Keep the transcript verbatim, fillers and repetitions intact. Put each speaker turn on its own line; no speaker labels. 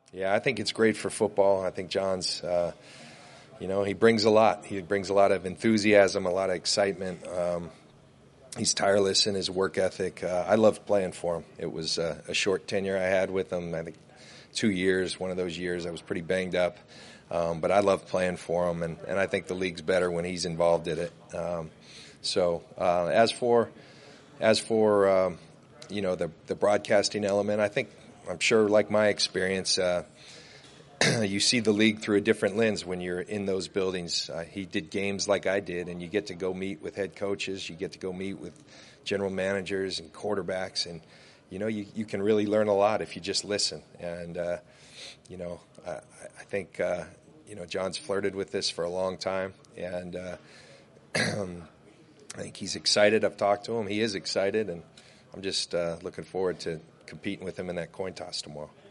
Yeah, I think it's great for football. I think John's, uh, you know, he brings a lot. He brings a lot of enthusiasm, a lot of excitement. Um, he's tireless in his work ethic. Uh, I loved playing for him. It was uh, a short tenure I had with him. I think two years, one of those years I was pretty banged up. Um, but I love playing for him, and, and I think the league's better when he's involved in it. Um, so uh, as for as for um, you know the the broadcasting element, I think I'm sure, like my experience, uh, you see the league through a different lens when you're in those buildings. Uh, he did games like I did, and you get to go meet with head coaches, you get to go meet with general managers and quarterbacks, and you know you you can really learn a lot if you just listen. And uh, you know. I, I think, uh, you know, John's flirted with this for a long time, and uh, I think he's excited. I've talked to him. He is excited, and I'm just uh, looking forward to competing with him in that coin toss tomorrow.